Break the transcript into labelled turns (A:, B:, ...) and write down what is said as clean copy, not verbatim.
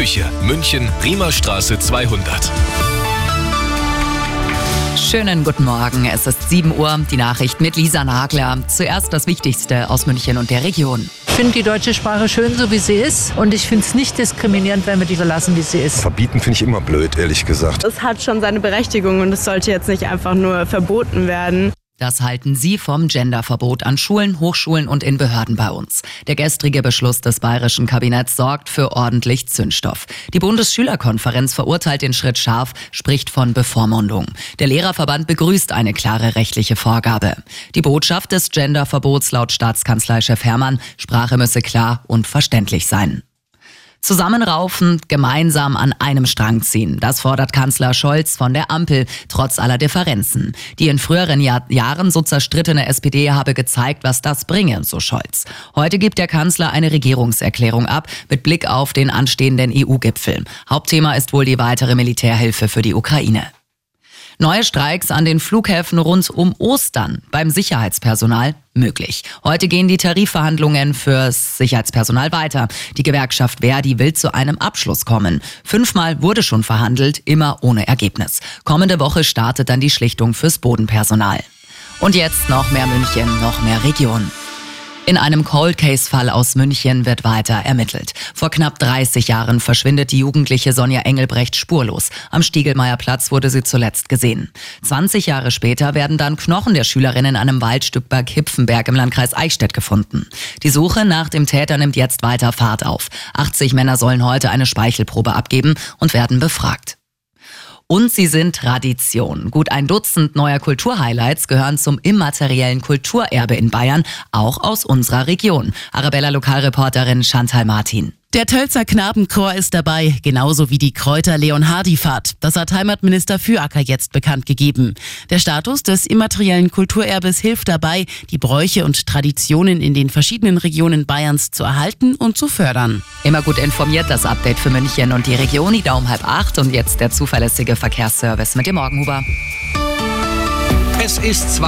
A: Küche. München, Riemerstraße 200.
B: Schönen guten Morgen, es ist 7 Uhr, die Nachricht mit Lisa Nagler. Zuerst das Wichtigste aus München und der Region.
C: Ich finde die deutsche Sprache schön, so wie sie ist. Und ich finde es nicht diskriminierend, wenn wir die so lassen, wie sie ist.
D: Verbieten finde ich immer blöd, ehrlich gesagt.
E: Es hat schon seine Berechtigung und es sollte jetzt nicht einfach nur verboten werden.
B: Das halten Sie vom Genderverbot an Schulen, Hochschulen und in Behörden bei uns. Der gestrige Beschluss des bayerischen Kabinetts sorgt für ordentlich Zündstoff. Die Bundesschülerkonferenz verurteilt den Schritt scharf, spricht von Bevormundung. Der Lehrerverband begrüßt eine klare rechtliche Vorgabe. Die Botschaft des Genderverbots laut Staatskanzleichef Hermann: Sprache müsse klar und verständlich sein. Zusammenraufen, gemeinsam an einem Strang ziehen. Das fordert Kanzler Scholz von der Ampel, trotz aller Differenzen. Die in früheren Jahren so zerstrittene SPD habe gezeigt, was das bringe, so Scholz. Heute gibt der Kanzler eine Regierungserklärung ab, mit Blick auf den anstehenden EU-Gipfel. Hauptthema ist wohl die weitere Militärhilfe für die Ukraine. Neue Streiks an den Flughäfen rund um Ostern beim Sicherheitspersonal möglich. Heute gehen die Tarifverhandlungen fürs Sicherheitspersonal weiter. Die Gewerkschaft Verdi will zu einem Abschluss kommen. 5-mal wurde schon verhandelt, immer ohne Ergebnis. Kommende Woche startet dann die Schlichtung fürs Bodenpersonal. Und jetzt noch mehr München, noch mehr Region. In einem Cold-Case-Fall aus München wird weiter ermittelt. Vor knapp 30 Jahren verschwindet die jugendliche Sonja Engelbrecht spurlos. Am Stiegelmeierplatz wurde sie zuletzt gesehen. 20 Jahre später werden dann Knochen der Schülerin in einem Waldstück bei Kipfenberg im Landkreis Eichstätt gefunden. Die Suche nach dem Täter nimmt jetzt weiter Fahrt auf. 80 Männer sollen heute eine Speichelprobe abgeben und werden befragt. Und sie sind Tradition. Gut ein Dutzend neuer Kulturhighlights gehören zum immateriellen Kulturerbe in Bayern, auch aus unserer Region. Arabella-Lokalreporterin Chantal Martin.
F: Der Tölzer Knabenchor ist dabei, genauso wie die Kräuter-Leonhardi-Fahrt. Das hat Heimatminister Füracker jetzt bekannt gegeben. Der Status des immateriellen Kulturerbes hilft dabei, die Bräuche und Traditionen in den verschiedenen Regionen Bayerns zu erhalten und zu fördern.
B: Immer gut informiert, das Update für München und die Region, die um 7:30 und jetzt der zuverlässige Verkehrsservice mit dem Morgenhuber.
A: Es ist